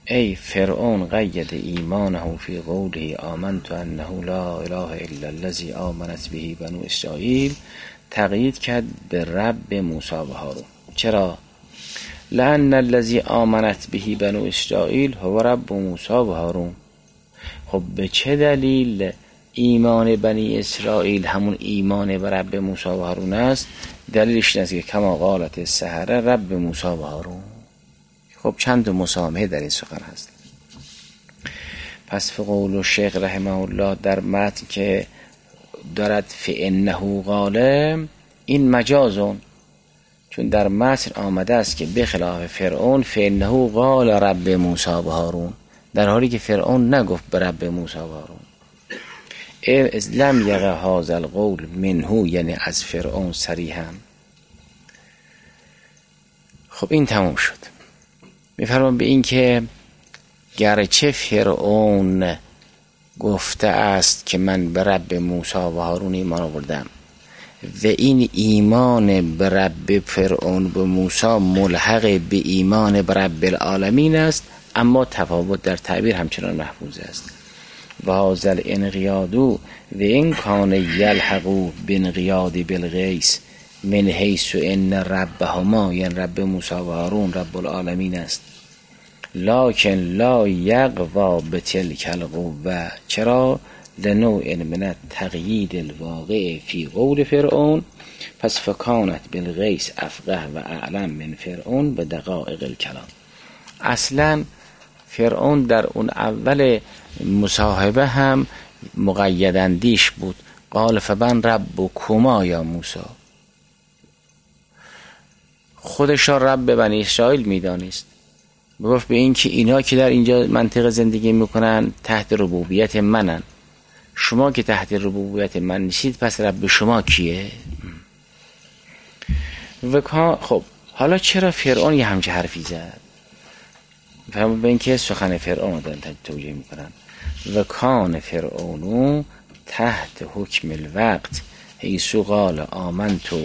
A: ای فرعون قید ایمانه فی قوله آمنت انه لا اله الا الذی آمنت به بنو اسرائیل، تقیید کرد به رب موسی و هارون. چرا؟ لأن الذی آمنت به بنو اسرائیل هو رب موسی و هارون. خب به چه دلیل ایمان بنی اسرائیل همون ایمان به رب موسی و هارون است؟ دلیلش این است که کما قالت السحره رب موسی و هارون. خب چند مسامحه در این سخن هست. پس فقول شیخ رحمه الله در متن که دارد فانه قاله، این مجازون، چون در متن آمده است که به خلاف فرعون فانه قال رب موسی و هارون، در حالی که فرعون نگفت به رب موسی و هارون. از لم یقع هذا القول منه، یعنی از فرعون صریحا. خب این تموم شد. میفرمان به این که گرچه فرعون گفته است که من به رب موسی و هارون ایمان آوردم و این ایمان به رب فرعون به موسی ملحق به ایمان به رب العالمین است، اما تفاوت در تعبیر همچنان محفوظ است. و هذا الانقیاد و این کان یلحق بانقیاد بالغیث من حیث ان ربهما، یعنی رب موسی و هارون رب العالمین است، لکن لا یقوا بتلک القوه. چرا؟ لنوع من التقیید الواقع فی قول فرعون، پس فکانت بالغیث افقه و اعلم من فرعون به دقایق الکلام. اصلا فرعون در اون اول مصاحبه هم مقیداندیش بود. قال فبن رب کما یا موسی، خودش را رب بنی اسرائیل میدانست. گفت به این که اینا که در اینجا منطقه زندگی میکنن تحت ربوبیت منن، شما که تحت ربوبیت من نیستید، پس رب شما کیه؟ و خب حالا چرا فرعون یه همچه حرفی زد؟ فهم به این که سخن فرعون دارن توجیه میکنن. و کان فرعونو تحت حکم الوقت حیث قال آمنتو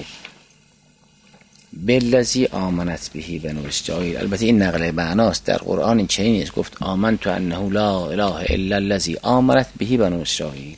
A: بالذی آمنت به بنو اسرائیل. البته این نقل معناست، در قرآن این چنین نیست. گفت آمنت انه لا اله الا الذی آمنت به بنو اسرائیل.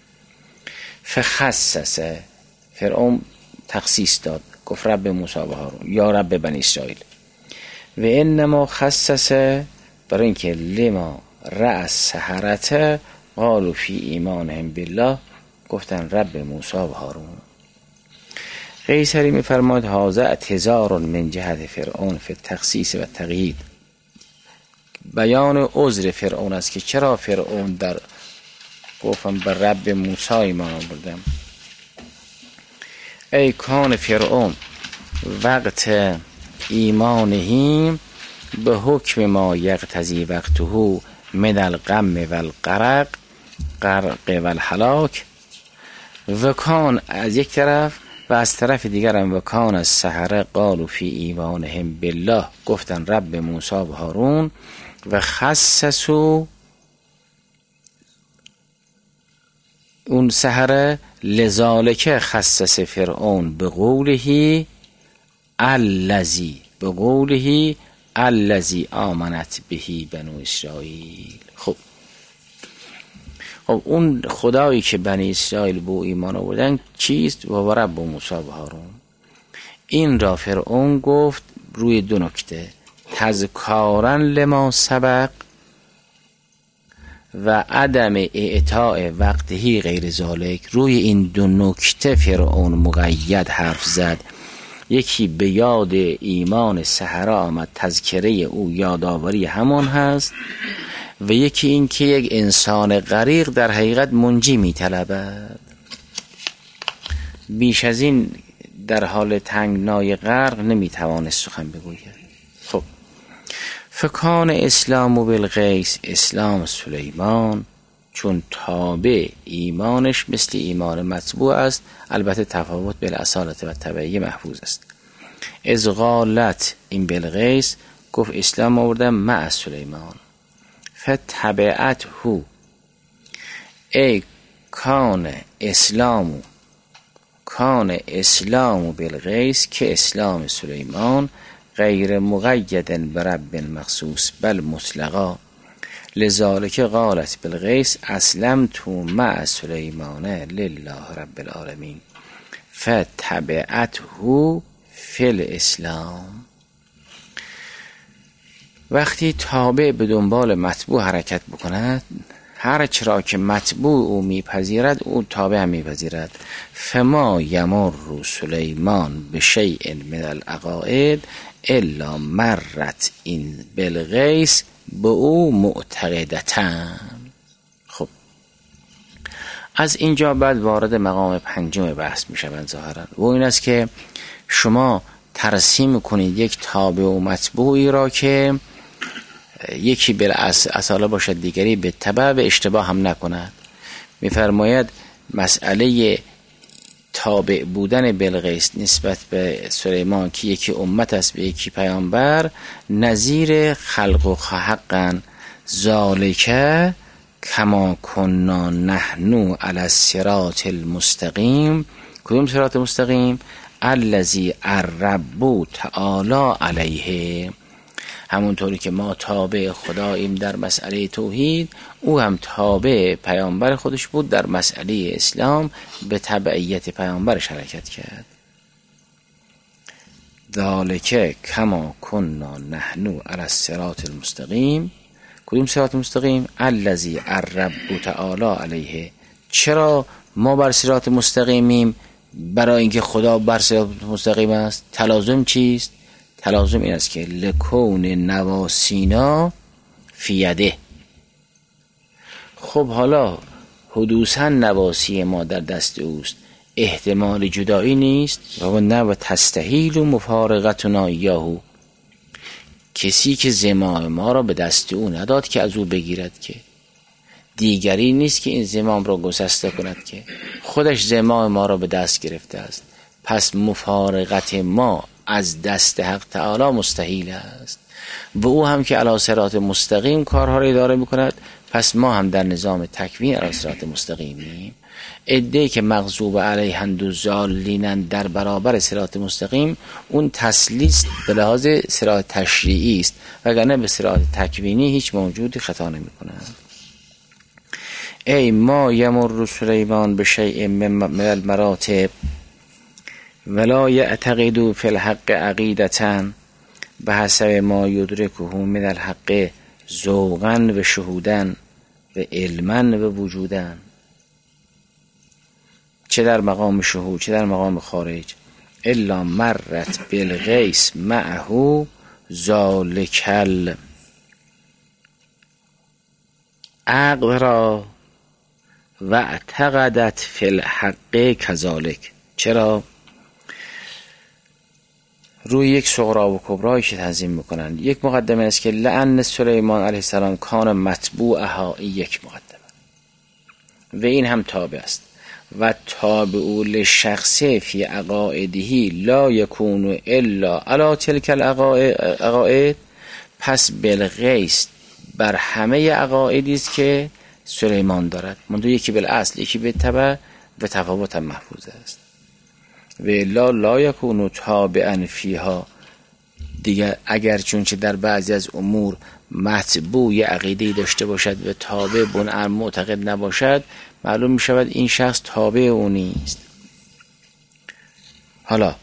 A: فخصص، فرعون تخصیص داد، گفت رب موسی و هارون یا رب بنی اسرائیل. و انما خصص برای اینکه لما رأس سحرته قالوا فی ایمانهم بالله، گفتن رب موسی و هارون. قیصری میفرماید هذا اعتذار من جهت فرعون فی التخصیص و تقیید، بیان عذر فرعون است که چرا فرعون در گفتم به رب موسی ایمان آوردم. ای کان فرعون وقت ایمانه به حکم ما یقتضی وقته من الغم و الغرق غرق و الهلاک. و کان از یک طرف و از طرف دیگر هم و کان از سحره قالوا فی ایمانهم بالله، گفتن رب موسی و هارون. و خصصو اون سحره لذالک خصص فرعون به قوله الذی، به قوله الذی آمنت به بنو اسرائیل. خب خب اون خدایی که بنی اسرائیل به ایمان آوردن چیست؟ و رب موسی و هارون. این را فرعون گفت روی دو نکته، تذکارا لما سبق و عدم اعطاء وقتهی غیر ذالک. روی این دو نکته فرعون مقید حرف زد. یکی به یاد ایمان سحره آمد، تذکره او یادآوری همان هست، و یکی این که یک انسان غریق در حقیقت منجی می طلبد. بیش از این در حال تنگنای غرق نمی توانست سخن بگوید. خب فکان اسلام و بالغیث، اسلام سلیمان چون تابع ایمانش مثل ایمان مطبوع است، البته تفاوت بین اصالت و تبعیه محفوظ است. از غالت این بالغیث گفت اسلام آوردن مع سلیمان، فتبعت هو ای کان اسلامو کان اسلامو بالغیث که اسلام سلیمان غیر مقید برب مخصوص بل مطلقا لذالک قالت بالغیث اسلمت مع سلیمان لله رب العالمین فتبعته فی الاسلام. وقتی تابع به دنبال متبوع حرکت بکند، هر چرا که متبوع او میپذیرد او تابع هم میپذیرد. فما یمر سلیمان به شیء من العقائد الا مرت این بالغیث به او معتقدتن. خب از اینجا بعد وارد مقام پنجم بحث میشوند ظاهرا، و این است که شما ترسیم کنید یک تابع و متبوعی را که یکی بالاصاله باشد دیگری به تبع و اشتباه هم نکند. میفرماید مسئله تابع بودن بلقیس نسبت به سلیمان که یکی امت است به یکی پیامبر نظیر خلق و حقا ذالکه کما کنا نحنو علی الصراط المستقیم. کدوم صراط مستقیم؟ الذی الرب تعالی علیه. همونطوری که ما تابع خداییم در مسئله توحید، او هم تابع پیامبر خودش بود در مسئله اسلام، به تبعیت پیامبرش حرکت کرد. ذالک کما کنا نحنو علی الصراط المستقیم. کدوم صراط مستقیم؟ الذی الرب تعالی علیه. چرا ما بر صراط مستقیمیم؟ برای اینکه خدا بر صراط مستقیم است. تلازم چیست؟ تلازم این است که لکون نواسینا فی یده. خب حالا حدوثا نواسی ما در دست اوست، احتمال جدایی نیست؟ و نه و تستحیل و مفارقتنا ایاهو. کسی که زمام ما را به دست او نداد که از او بگیرد، که دیگری نیست که این زمام را گسسته کند، که خودش زمام ما را به دست گرفته است. پس مفارقت ما از دست حق تعالی مستحیل است و او هم که علی صراط مستقیم کارها را اداره میکند، پس ما هم در نظام تکوین علی صراط مستقیمیم. عده‌ای که مغضوب علیهند و ضالینند در برابر صراط مستقیم، اون تسلیس به لحاظ صراط تشریعی است، وگرنه به صراط تکوینی هیچ موجودی خطا نمی‌کنند. ای ما یمر سلیمان به شیء من المراتب ولا یعتقد فی الحق عقیدة به حسب ما یدرکه من الحق ذوقا و شهودا و علما و وجودا. چه در مقام شهود چه در مقام خارج. الا مرت بالغیث معه ذالکل عقل را و اعتقدت فی الحق کذالک. چرا؟ روی یک صغرا و کبرایی که تنظیم میکنند، یک مقدمه است که لعن سلیمان علیه السلام کان متبوعها، یک مقدمه، و این هم تابع است. و تابع لشخص فی عقائدهی لا یکون الا علی تلک العقائد. پس بالغیث بر همه عقائدی است که سلیمان دارد، منتها یکی بالاصل یکی به تبع و تفاوت هم محفوظ است. و لا لا یکون تابعا فیها. دیگر اگر چونچه در بعضی از امور متبوع عقیده‌ای داشته باشد و تابع بن معتقد نباشد، معلوم می شود این شخص تابع او نیست. حالا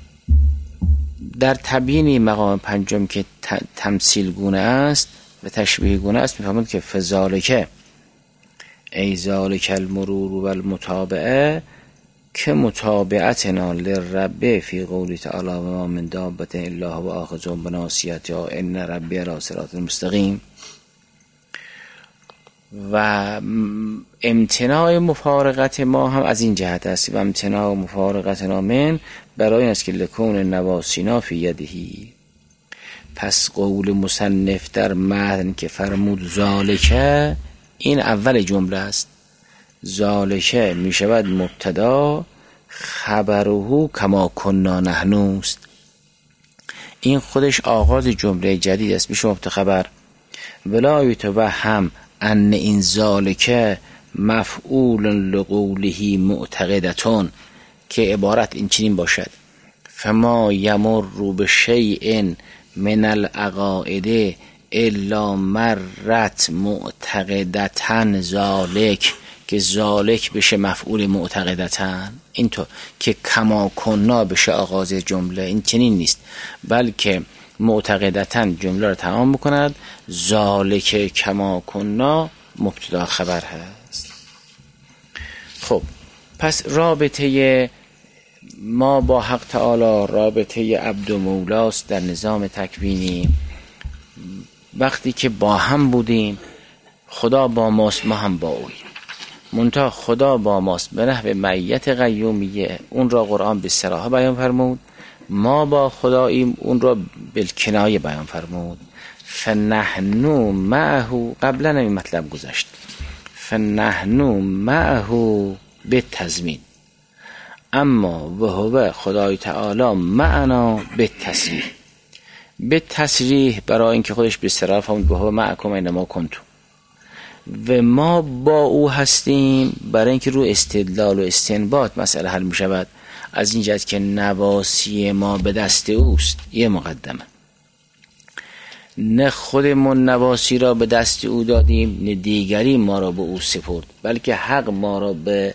A: در تبیین مقام پنجم که تمثیل گونه است و تشبیه گونه است، می‌فهمید که فذالک ای ذالک المرور و المتابعه که متابعتنا للرب فی قولی تعالی و ما من دابة الا هو آخذ بناصیتها ان ربی علی صراط مستقیم. و امتناع مفارقت ما هم از این جهت است. و امتناع مفارقتنا من برای این است که لکون نواسینا فی یدهی. پس قول مصنف در متن که فرمود ذالکه، این اول جمله است. ذالکه می شود مبتدا، خبره کما کنا نحنوست. این خودش آغاز جمله جدید است، میشه مبتدا خبر. ولا یتوهم ان این ذالکه مفعول لقوله معتقدتون، که عبارت این چنین باشد فما یمر رو به شیء من العقائد الا مرت معتقدتن ذالک، که ذالک بشه مفعول معتقدتن، اینطور که کما کنا بشه آغاز جمله، این چنین نیست، بلکه معتقدتن جمله رو تمام بکند، ذالک کما کنا مبتدا خبر هست. خب پس رابطه ما با حق تعالی رابطه عبد و مولاست در نظام تکوینی. وقتی که با هم بودیم خدا با ماست، ما هم با اوی، منتها خدا با ماست به نحو معیت قیومیه، اون را قرآن به صراحه بیان فرمود، ما با خداییم اون را بالکنایه بیان فرمود. فنحنو معه، قبلا این مطلب گذشت، فنحنو معه به تضمین، اما و هو خدای تعالی معنا به تصریح. به تصریح برای اینکه خودش به صراحه فرمود و هو معکم اینما کنتم، و ما با او هستیم برای اینکه رو استدلال و استنباط مسئله حل می شود، از این جهت که نواسی ما به دست اوست. یه مقدمه، نه خودمون نواسی را به دست او دادیم، نه دیگری ما را به او سپرد، بلکه حق ما را به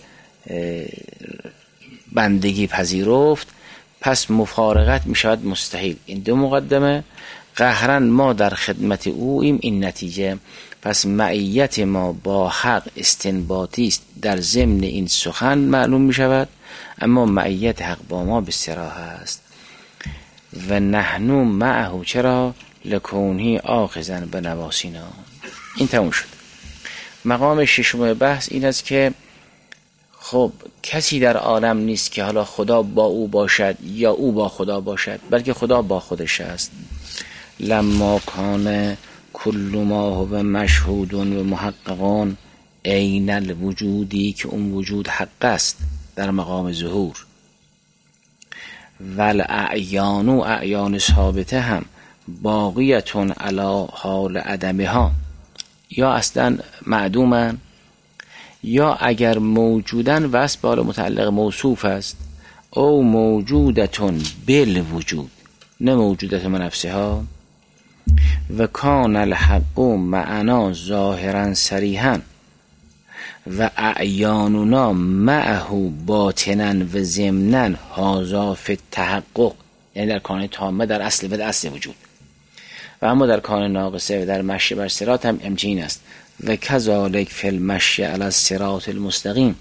A: بندگی پذیرفت، پس مفارقت می شود مستحیل. این دو مقدمه. قهرا ما در خدمت اویم، این نتیجه. پس معیت ما با حق استنباطی است، در ضمن این سخن معلوم می شود، اما معیت حق با ما به صراحه است. و نحنو معه، چرا؟ لکونهی آخذن به نواسینا. این تموم شد. مقام ششم بحث این است که خب کسی در عالم نیست که حالا خدا با او باشد یا او با خدا باشد، بلکه خدا با خودش است. لما کان کل ما هو مشهود و محققان عین الوجودی، که اون وجود حق است در مقام ظهور، ول اعیان و اعیان ثابته هم باقیتون علی حال عدمها، یا اصلا معدومن، یا اگر موجودن وصف به حال متعلق موصوف است، او موجودتون بالوجود، نه موجودت من نفسها. و کان الحق معنا ظاهرا صریحا و اعیاننا معه باطنا و ضمنا هذا فی التحقق، یعنی در کان تامه در اصل و در اصل وجود، و اما در کان ناقصه و در مشی بر صراط هم همچنین است. و کذالک فی المشی علی الصراط المستقیم،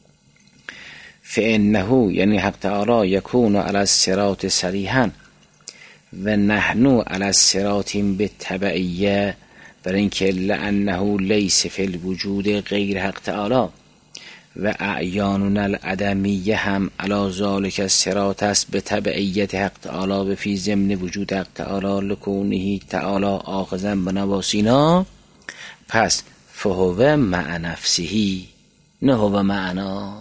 A: فانه یعنی حق تعالی یکون علی الصراط صریحا و نحنو علی الصراط بالتبعیه، برای اینکه لانه لیس فی الوجود غیر حق تعالی، و اعیاننا العدمیه هم علی ذالک الصراط است به تبعیت حق تعالی و فی ضمن وجود حق تعالی لکونه تعالی آخذا بنواسینا. پس فهو مع نفسهی، نه هو معنا،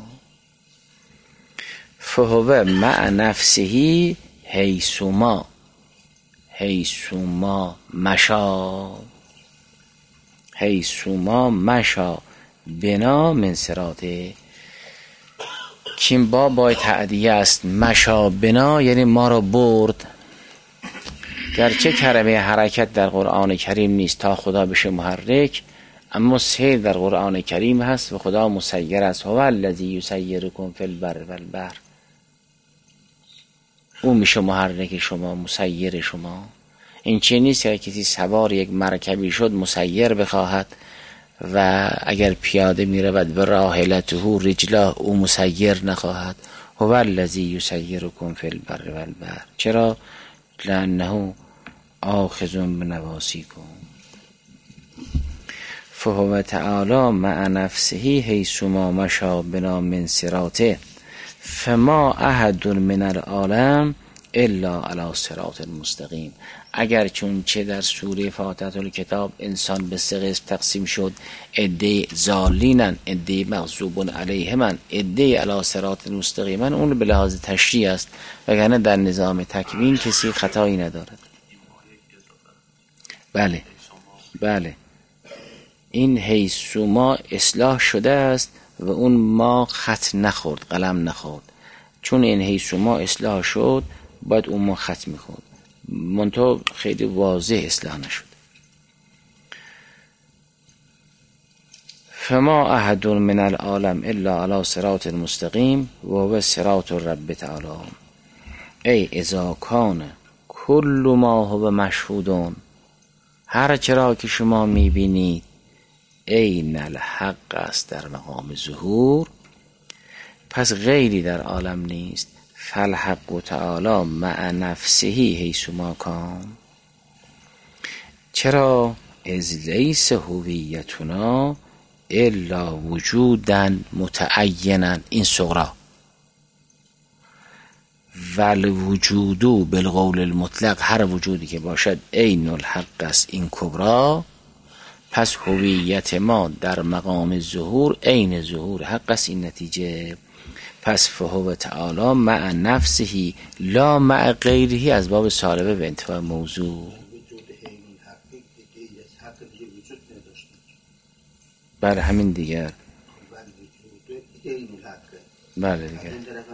A: فهو مع نفسهی حیثما، حیثما مشا، حیثما مشا بنا من صراطه. کیم با باید تعدیه است، مشا بنا یعنی ما را برد. گرچه کلمه حرکت در قرآن کریم نیست تا خدا بشه محرک، اما سیر در قرآن کریم هست و خدا مسیر است. هو الذی یسیرکم فی البر و البحر، او میشه محرک شما، مسیر شما. این چه نیست که کسی سوار یک مرکبی شد مسیر بخواهد و اگر پیاده میرود به راحلته رجلا او مسیر نخواهد. هو الذی یسیرکم فی البر و البحر، چرا؟ لانه آخذ بنواسیکم. فهو تعالی مع نفسه حیثما مشا بنا من صراطه، فما احد من العالم الا علی صراط المستقیم. اگر چون چه در سوره فاتحه الکتاب انسان به سه قسم تقسیم شد، عده ضالینن، عده مغضوب علیهم، عده علی صراط المستقیم، اون به لحاظ تشریع است، وگرنه در نظام تکوین کسی خطایی ندارد. بله بله، این حیثما اصلاح شده است و اون ما خط نخورد، قلم نخورد. چون این حیثما اصلاح شد باید اون ما خط میخورد، منتها خیلی واضح اصلاح نشد. فما احد من العالم الا علی صراط المستقیم و هو صراط الرب تعالی. ای اذا کان کل ما هو مشهودون، هر چرا که شما میبینید عین الحق است در مقام ظهور، پس غیری در عالم نیست. فالحق تعالی مع نفسه حیث ما کان. چرا؟ اذ لیس هویتنا الا وجودا متعینا، این صغرا، والوجود بالقول المطلق، هر وجودی که باشد عین الحق است، این کبرا. پس هویت ما در مقام ظهور عین ظهور حق است، این نتیجه. پس فهو تعالی مع نفسه لا مع غیره، از باب سالبه به انتفاع موضوع. بله همین دیگر، بله دیگر.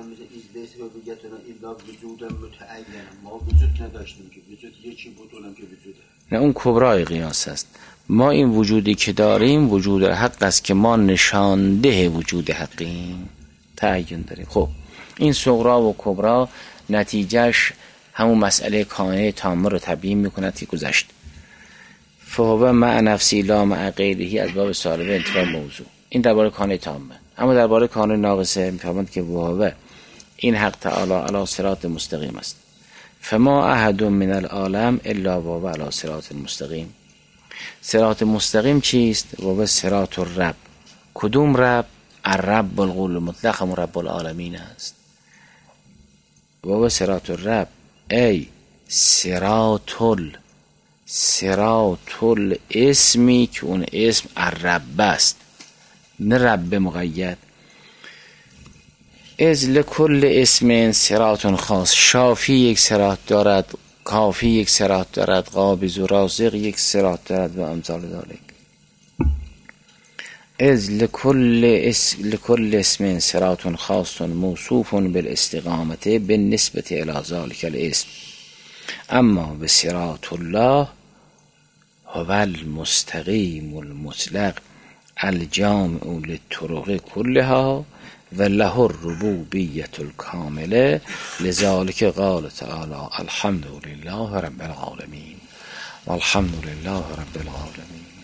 A: نه اون کبرای قیاس است. ما این وجودی که داریم وجود حق است که ما نشانده وجود حقیم، تعین داریم. خب این صغرا و کبرا نتیجهش همون مسئله کانه تامه رو تبیین میکند که گذشت. فهو مع نفسی لا مع غیره، از باب سالبه انتفاع موضوع. این درباره کانه تامه. اما درباره کانه ناقصه میفهمند که وهو این حق تعالی علی صراط مستقیم است. فما احد من العالم الا وهو علی صراط مستقیم. صراط مستقیم چیست؟ وهو صراط الرب. کدوم رب؟ الرب بالقول المطلق، هم رب العالمین است. وهو صراط الرب ای صراط ال صراط الاسمی، که اون اسم الرب است، نه رب مقید. از لکل اسم صراط خاص، شافی یک صراط دارد، کافی یک صراط دارد، قابض و رازق یک صراط دارد و امثال ذالک. از لکل اسم لکل اسم صراط خاص موصوف بالاستقامت بالنسبة الى ذلك الاسم. اما به صراط الله هو المستقیم المطلق الجامع للطرق كلها و له الربوبیت الکامله. لذلك قال تعالی الحمد لله رب العالمین والحمد لله رب العالمین.